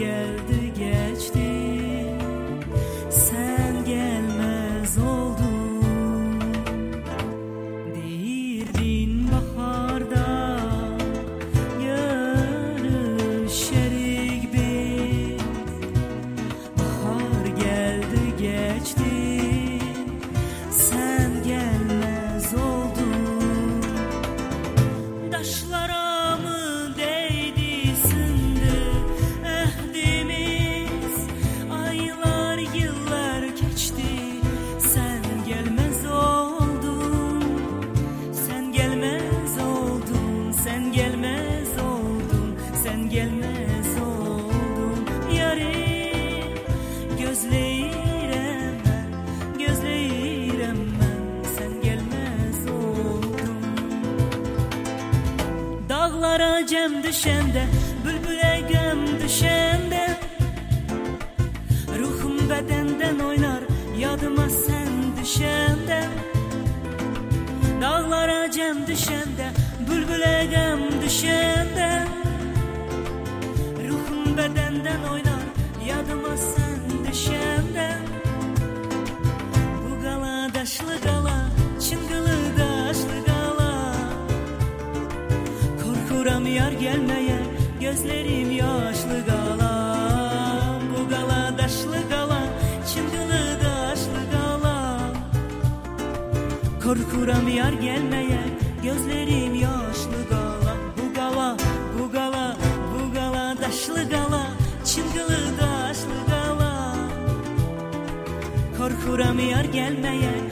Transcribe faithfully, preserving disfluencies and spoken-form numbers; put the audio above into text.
geldi geçti, sen gelmez oldun. Deyirdin baharda görüşerik biz, bahar geldi geçti, sen gelmez oldun. Daşlara mı değdi sındı ehdimiz, aylar yıllar geçti, sen gelmez oldun. Sen gelmez oldun, sen gelmez oldun, sen gelmez oldun. Yarim gözleyirem ben, gözleyirem ben, sen gelmez oldun. Dağlara cem düşende, bülbüle gem düşende, ruhum bedenden oynar yadıma sen düşende. Dağlara cem düşende, bülbüle gem düşende, ruhum bedenden oynar yadıma sen düşende. Bu gala daşlı gala, çıngılı daşlı gala, korkuram yar gelmeye, gözlerim yaşlı gala. Bu gala daşlı gala, çıngılı daşlı gala, korkuram yar gelmeye, gözlerim yaşlı gala. Bu gala, bu gala, bu gala daşlı gala, çıngılı daşlı gala, korkuram yar gelmeye,